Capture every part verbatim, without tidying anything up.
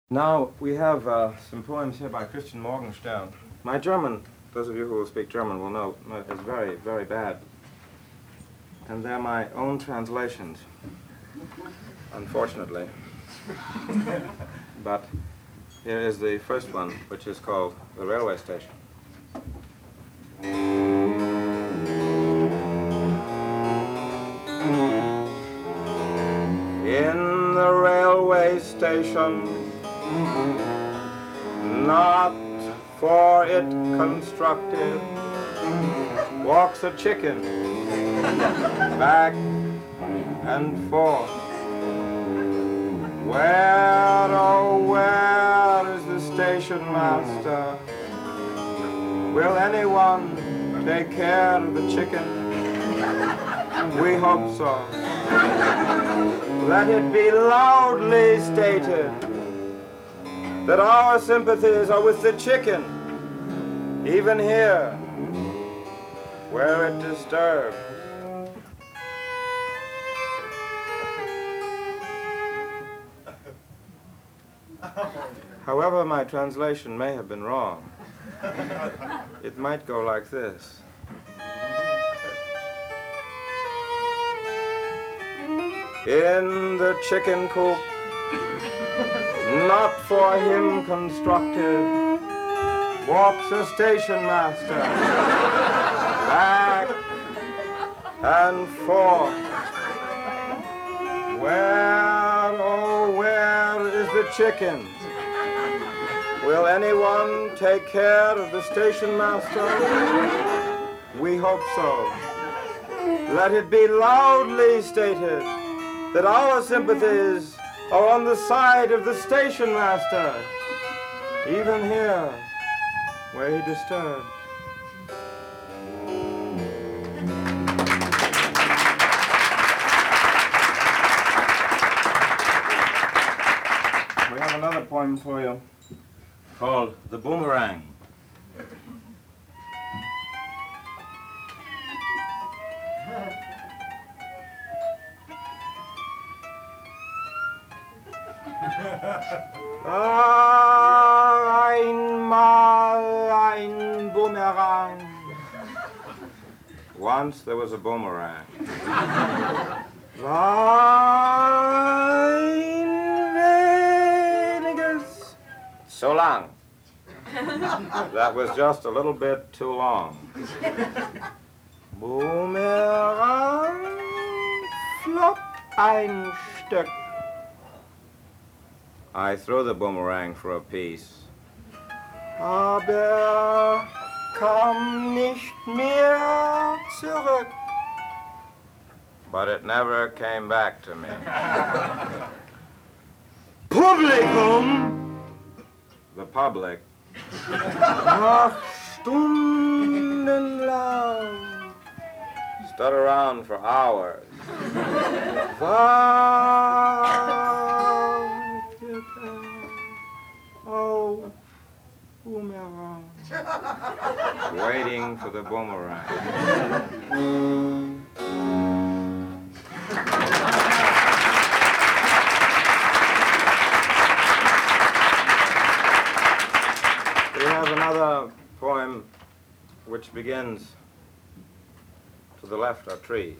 Now, we have uh, some poems here by Christian Morgenstern. My German, those of you who will speak German will know, is very, very bad. And they're my own translations, unfortunately. But here is the first one, which is called The Railway Station. In the railway station, not for it constructed, walks a chicken back and forth. Where, oh, where is the station master? Will anyone take care of the chicken? We hope so. Let it be loudly stated that our sympathies are with the chicken, even here, where it disturbs. However, my translation may have been wrong. It might go like this. In the chicken coop, not for him constructed, walks a station master, back and forth. Where, oh, where is the chicken? Will anyone take care of the station master? We hope so. Let it be loudly stated that our sympathies are on the side of the station master, even here, where he disturbs. We have another poem for you called The Boomerang. Einmal ein Boomerang. Once there was a boomerang. Ein weniges. So long. That was just a little bit too long. Boomerang, flop ein Stück. I threw the boomerang for a piece. Aber kam nicht mehr zurück. But it never came back to me. Publikum, the public, nach stundenlang, stood around for hours. Oh, boomerang. Waiting for the boomerang. We have another poem which begins, to the left are trees.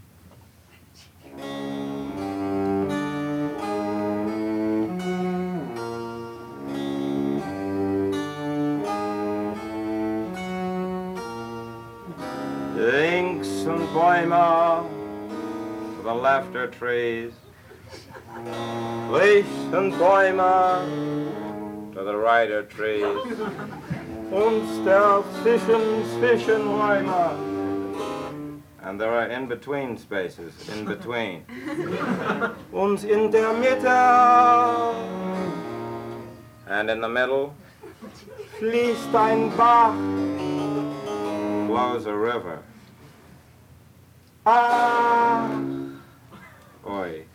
Links und Bäume, to the left are trees. Licht und Bäume, to the right are trees. Und dazwischen, zwischen Räume. And there are in-between spaces, in between. Und in der Mitte, and in the middle, fließt ein Bach, flows a river. Ah, oi.